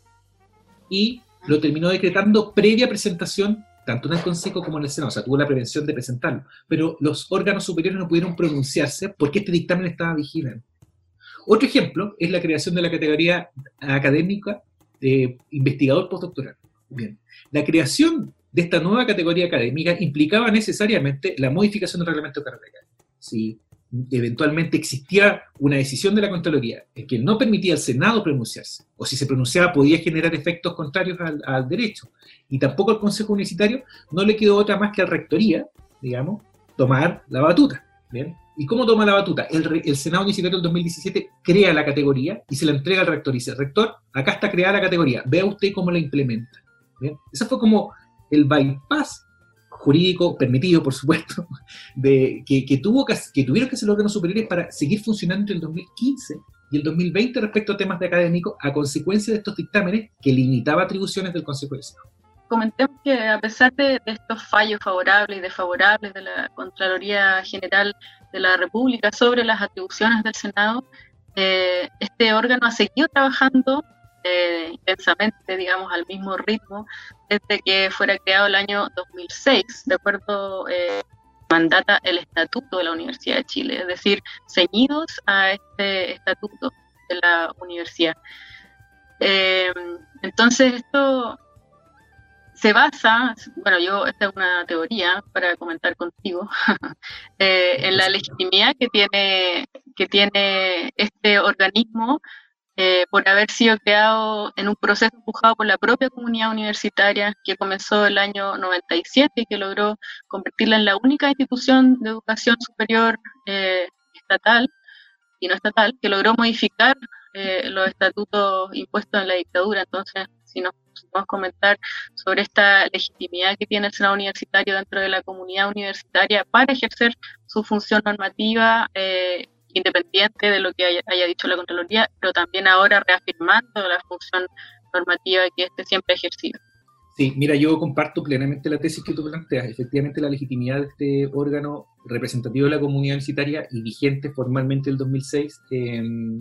y lo terminó decretando previa presentación tanto en el Consejo como en el Senado, o sea, tuvo la prevención de presentarlo, pero los órganos superiores no pudieron pronunciarse porque este dictamen estaba vigilante. Otro ejemplo es la creación de la categoría académica de investigador postdoctoral. Bien, la creación de esta nueva categoría académica implicaba necesariamente la modificación del reglamento de carrera académica. Si eventualmente existía una decisión de la Contraloría que no permitía al Senado pronunciarse, o si se pronunciaba podía generar efectos contrarios al, al derecho, y tampoco al Consejo Universitario, no le quedó otra más que a la Rectoría, digamos, tomar la batuta. ¿Bien? ¿Y cómo toma la batuta? El, el Senado Universitario del dos mil diecisiete crea la categoría y se la entrega al rector y dice, rector, acá está creada la categoría, vea usted cómo la implementa. ¿Bien? Ese fue como el bypass jurídico permitido, por supuesto, de, que, que, tuvo que, que tuvieron que hacer los órganos superiores para seguir funcionando entre el dos mil quince y el dos mil veinte respecto a temas de académicos a consecuencia de estos dictámenes que limitaba atribuciones del Consejo de Senado. comentemos que a pesar de, de estos fallos favorables y desfavorables de la Contraloría General de la República sobre las atribuciones del Senado, eh, este órgano ha seguido trabajando eh, intensamente, digamos, al mismo ritmo desde que fuera creado el año dos mil seis, de acuerdo eh, mandata el Estatuto de la Universidad de Chile, es decir, ceñidos a este Estatuto de la Universidad. Eh, entonces esto se basa, bueno, yo, esta es una teoría para comentar contigo, eh, en la legitimidad que tiene, que tiene este organismo eh, por haber sido creado en un proceso empujado por la propia comunidad universitaria que comenzó el año noventa y siete y que logró convertirla en la única institución de educación superior eh, estatal y no estatal que logró modificar eh, los estatutos impuestos en la dictadura. Entonces, si nos podemos comentar sobre esta legitimidad que tiene el Senado Universitario dentro de la comunidad universitaria para ejercer su función normativa eh, independiente de lo que haya, haya dicho la Contraloría, pero también ahora reafirmando la función normativa que éste siempre ha ejercido. Sí, mira, yo comparto plenamente la tesis que tú planteas. Efectivamente, la legitimidad de este órgano representativo de la comunidad universitaria y vigente formalmente el dos mil seis eh,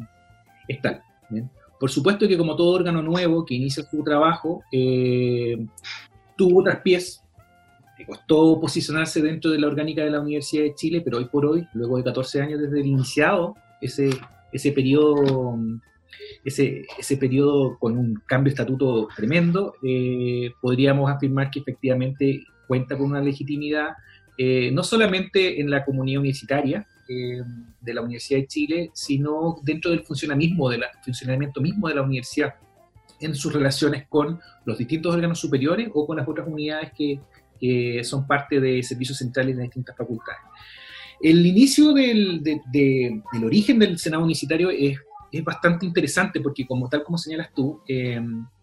es tal. ¿Bien? Por supuesto que como todo órgano nuevo que inicia su trabajo, eh, tuvo traspiés, le costó posicionarse dentro de la orgánica de la Universidad de Chile, pero hoy por hoy, luego de catorce años desde el iniciado, ese, ese periodo... Ese, ese periodo con un cambio de estatuto tremendo, eh, podríamos afirmar que efectivamente cuenta con una legitimidad, eh, no solamente en la comunidad universitaria eh, de la Universidad de Chile, sino dentro del funcionamiento, de la, funcionamiento mismo de la universidad, en sus relaciones con los distintos órganos superiores o con las otras unidades que, que son parte de servicios centrales de las distintas facultades. El inicio del, de, de, del origen del Senado Universitario es es bastante interesante porque, como tal como señalas tú, eh,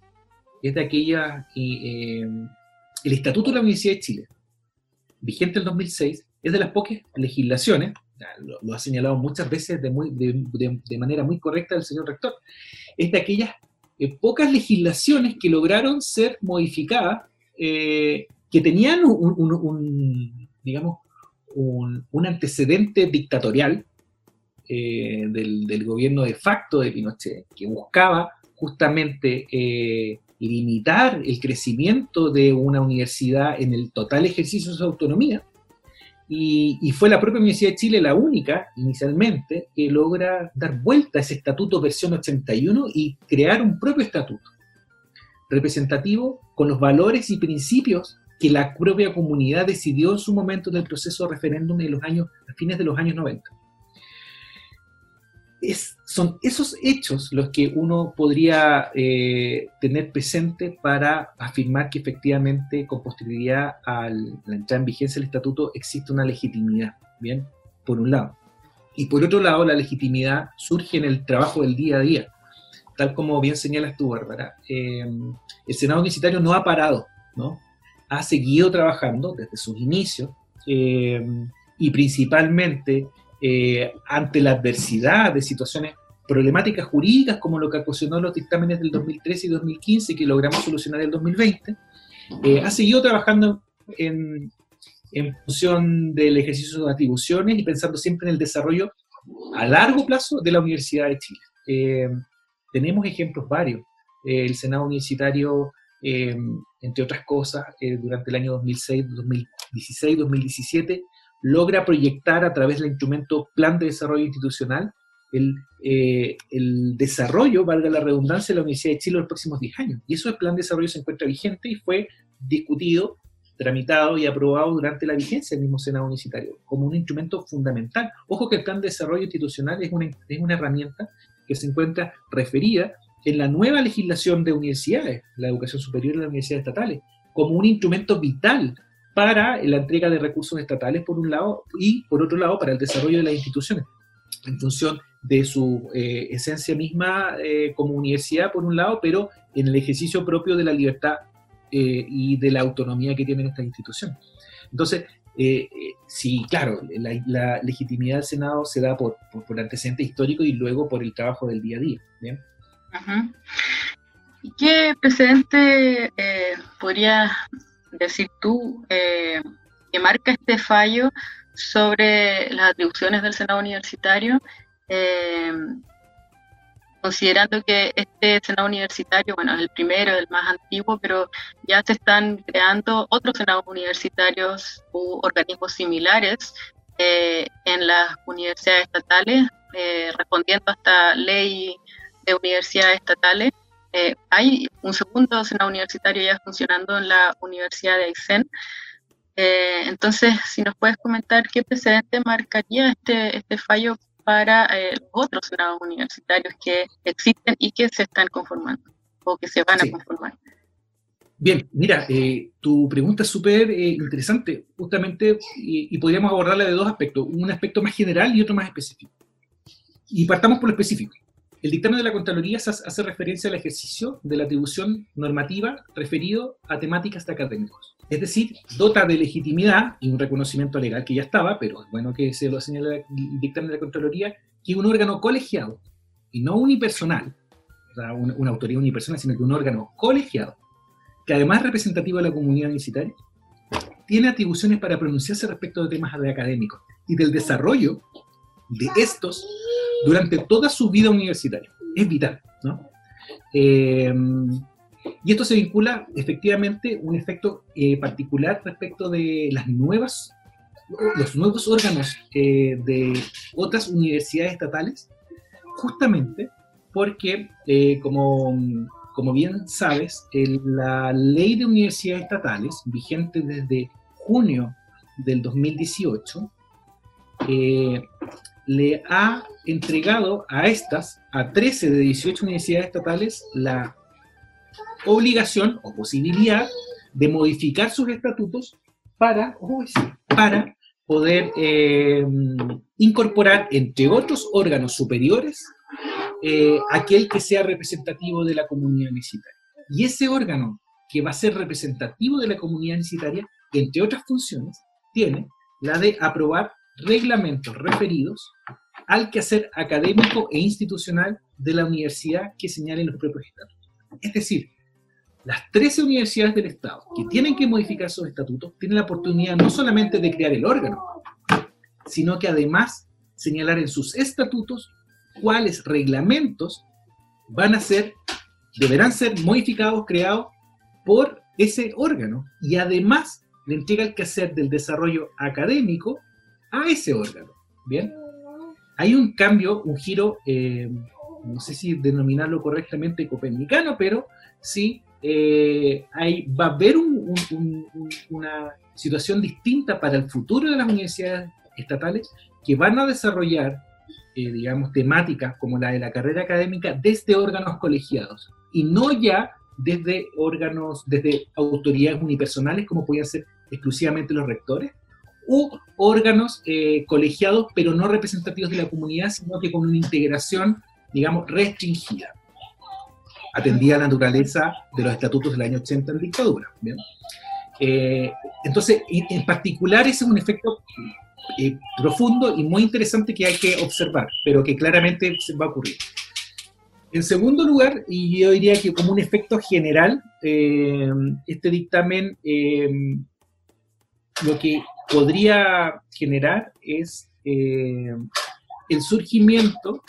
es de aquella, eh, el Estatuto de la Universidad de Chile, vigente en el dos mil seis, es de las pocas legislaciones, lo, lo ha señalado muchas veces de, muy, de, de, de manera muy correcta el señor rector, es de aquellas eh, pocas legislaciones que lograron ser modificadas, eh, que tenían un, un, un digamos, un, un antecedente dictatorial, Eh, del, del gobierno de facto de Pinochet, que buscaba justamente eh, limitar el crecimiento de una universidad en el total ejercicio de su autonomía, y, y fue la propia Universidad de Chile la única, inicialmente, que logra dar vuelta a ese estatuto versión ochenta y uno y crear un propio estatuto representativo con los valores y principios que la propia comunidad decidió en su momento en el proceso de referéndum en los años, a fines de los años noventa. Es, son esos hechos los que uno podría eh, tener presente para afirmar que efectivamente con posterioridad a la entrada en vigencia del estatuto existe una legitimidad, ¿bien? Por un lado. Y por otro lado, la legitimidad surge en el trabajo del día a día. Tal como bien señalas tú, Bárbara, eh, el Senado Universitario no ha parado, ¿no? Ha seguido trabajando desde sus inicios eh, y principalmente Eh, ante la adversidad de situaciones problemáticas jurídicas como lo que ocasionó los dictámenes del dos mil trece y dos mil quince que logramos solucionar en el dos mil veinte, eh, ha seguido trabajando en, en función del ejercicio de sus atribuciones y pensando siempre en el desarrollo a largo plazo de la Universidad de Chile. Eh, tenemos ejemplos varios. Eh, el Senado Universitario, eh, entre otras cosas, eh, durante el año dos mil seis, dos mil dieciséis, dos mil diecisiete, logra proyectar a través del instrumento Plan de Desarrollo Institucional el, eh, el desarrollo, valga la redundancia, de la Universidad de Chile en los próximos diez años. Y eso, el Plan de Desarrollo se encuentra vigente y fue discutido, tramitado y aprobado durante la vigencia del mismo Senado Universitario como un instrumento fundamental. Ojo que el Plan de Desarrollo Institucional es una, es una herramienta que se encuentra referida en la nueva legislación de universidades, la educación superior y las universidades estatales, como un instrumento vital para la entrega de recursos estatales, por un lado, y por otro lado, para el desarrollo de las instituciones, en función de su eh, esencia misma eh, como universidad, por un lado, pero en el ejercicio propio de la libertad eh, y de la autonomía que tienen estas instituciones. Entonces, eh, eh, sí, claro, la, la legitimidad del Senado se da por, por, por antecedentes históricos y luego por el trabajo del día a día, ¿bien? Uh-huh. ¿Y qué precedente eh, podrías decir tú eh, que marca este fallo sobre las atribuciones del Senado Universitario, eh, considerando que este Senado Universitario, bueno, es el primero, el más antiguo, pero ya se están creando otros Senados Universitarios u organismos similares eh, en las universidades estatales, eh, respondiendo a esta ley de universidades estatales? Eh, hay un segundo Senado Universitario ya funcionando en la Universidad de Aysén. Eh, entonces, si nos puedes comentar qué precedente marcaría este, este fallo para eh, los otros senados universitarios que existen y que se están conformando, o que se van sí. a conformar. Bien, mira, eh, tu pregunta es súper eh, interesante, justamente, y, y podríamos abordarla de dos aspectos, un aspecto más general y otro más específico. Y partamos por lo específico. El dictamen de la Contraloría hace referencia al ejercicio de la atribución normativa referido a temáticas de académicos. Es decir, dota de legitimidad y un reconocimiento legal que ya estaba, pero es bueno que se lo señala el dictamen de la Contraloría, que un órgano colegiado, y no unipersonal, o sea, una, una autoridad unipersonal, sino que un órgano colegiado, que además es representativo de la comunidad universitaria, tiene atribuciones para pronunciarse respecto de temas de académicos y del desarrollo de estos durante toda su vida universitaria. Es vital, ¿no? Eh, y esto se vincula efectivamente a un efecto eh, particular respecto de las nuevas, los nuevos órganos eh, de otras universidades estatales, justamente porque, eh, como, como bien sabes, el, la ley de universidades estatales, vigente desde junio del dos mil dieciocho, eh, le ha entregado a estas, a trece de dieciocho universidades estatales, la obligación o posibilidad de modificar sus estatutos para, oh, sí, para poder eh, incorporar, entre otros órganos superiores, eh, aquel que sea representativo de la comunidad universitaria. Y ese órgano que va a ser representativo de la comunidad universitaria, entre otras funciones, tiene la de aprobar reglamentos referidos al quehacer académico e institucional de la universidad que señalen los propios estatutos. Es decir, las trece universidades del Estado que tienen que modificar sus estatutos tienen la oportunidad no solamente de crear el órgano, sino que además señalar en sus estatutos cuáles reglamentos van a ser, deberán ser modificados, creados por ese órgano, y además le entrega el quehacer del desarrollo académico a ese órgano. ¿Bien? Hay un cambio, un giro, eh, no sé si denominarlo correctamente copernicano, pero sí eh, hay, va a haber un, un, un, una situación distinta para el futuro de las universidades estatales que van a desarrollar, eh, digamos, temáticas como la de la carrera académica desde órganos colegiados y no ya desde órganos, desde autoridades unipersonales como podían ser exclusivamente los rectores, u órganos eh, colegiados, pero no representativos de la comunidad, sino que con una integración, digamos, restringida, atendida a la naturaleza de los estatutos del año ochenta en dictadura. ¿Bien? Eh, entonces, en, en particular, ese es un efecto eh, profundo y muy interesante que hay que observar, pero que claramente se va a ocurrir. En segundo lugar, y yo diría que como un efecto general, eh, este dictamen eh, lo que podría generar es eh, el surgimiento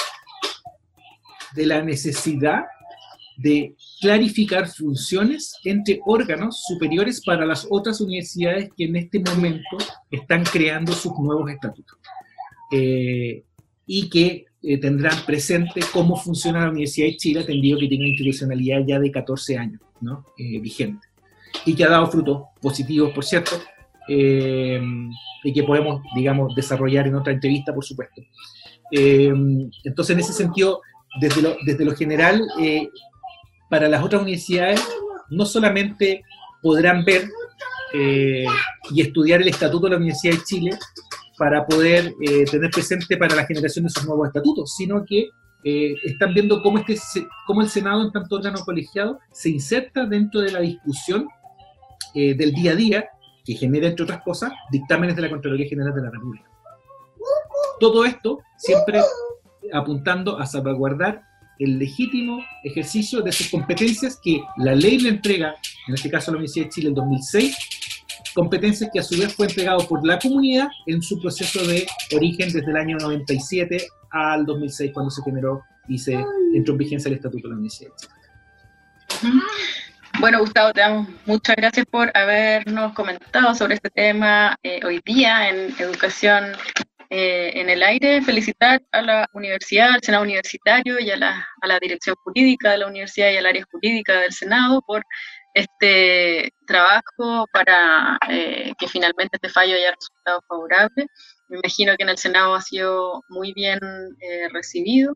de la necesidad de clarificar funciones entre órganos superiores para las otras universidades que en este momento están creando sus nuevos estatutos eh, y que eh, tendrán presente cómo funciona la Universidad de Chile, atendido que tiene una institucionalidad ya de catorce años, ¿no? eh, vigente, y que ha dado frutos positivos, por cierto, Eh, y que podemos, digamos, desarrollar en otra entrevista, por supuesto. Eh, entonces, en ese sentido, desde lo, desde lo general, eh, para las otras universidades, no solamente podrán ver eh, y estudiar el estatuto de la Universidad de Chile para poder eh, tener presente para la generación de sus nuevos estatutos, sino que eh, están viendo cómo, este, cómo el Senado, en tanto órgano colegiado, se inserta dentro de la discusión eh, del día a día, que genera, entre otras cosas, dictámenes de la Contraloría General de la República. Todo esto siempre apuntando a salvaguardar el legítimo ejercicio de sus competencias que la ley le entrega, en este caso a la Universidad de Chile en dos mil seis, competencias que a su vez fue entregado por la comunidad en su proceso de origen desde el año noventa y siete al dos mil seis, cuando se generó y se entró en vigencia el Estatuto de la Universidad de Chile. Bueno, Gustavo, te damos muchas gracias por habernos comentado sobre este tema eh, hoy día en Educación eh, en el Aire. Felicitar a la universidad, al Senado Universitario y a la, a la Dirección Jurídica de la Universidad y al área jurídica del Senado por este trabajo para eh, que finalmente este fallo haya resultado favorable. Me imagino que en el Senado ha sido muy bien eh, recibido.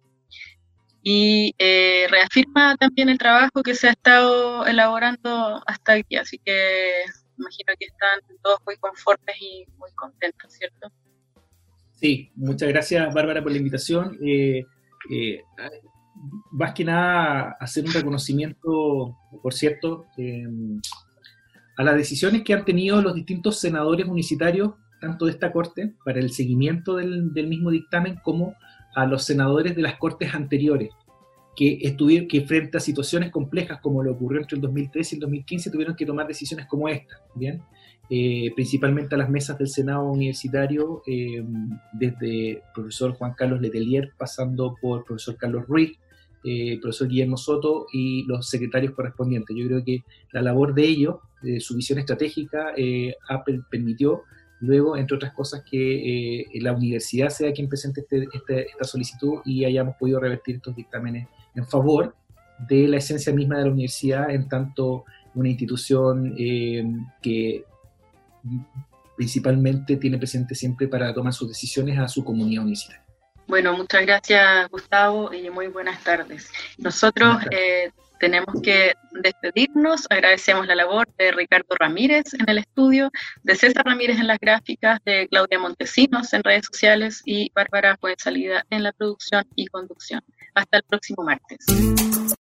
Y eh, reafirma también el trabajo que se ha estado elaborando hasta aquí, así que imagino que están todos muy conformes y muy contentos, ¿cierto? Sí, muchas gracias, Bárbara, por la invitación. Eh, eh, más que nada, hacer un reconocimiento, por cierto, eh, a las decisiones que han tenido los distintos senadores universitarios, tanto de esta Corte, para el seguimiento del, del mismo dictamen, como a los senadores de las cortes anteriores, que estuvieron, que frente a situaciones complejas como lo ocurrió entre el dos mil trece y el dos mil quince, tuvieron que tomar decisiones como esta, ¿bien? Eh, principalmente a las mesas del Senado Universitario, eh, desde el profesor Juan Carlos Letelier, pasando por el profesor Carlos Ruiz, eh, profesor Guillermo Soto y los secretarios correspondientes. Yo creo que la labor de ellos, eh, su visión estratégica, eh, ha, permitió luego, entre otras cosas, que eh, la universidad sea quien presente este, este, esta solicitud y hayamos podido revertir estos dictámenes en favor de la esencia misma de la universidad, en tanto una institución eh, que principalmente tiene presente siempre para tomar sus decisiones a su comunidad universitaria. Bueno, muchas gracias, Gustavo, y muy buenas tardes. Nosotros eh, tenemos que despedirnos. Agradecemos la labor de Ricardo Ramírez en el estudio, de César Ramírez en las gráficas, de Claudia Montesinos en redes sociales y Bárbara Fuenzalida en la producción y conducción. Hasta el próximo martes.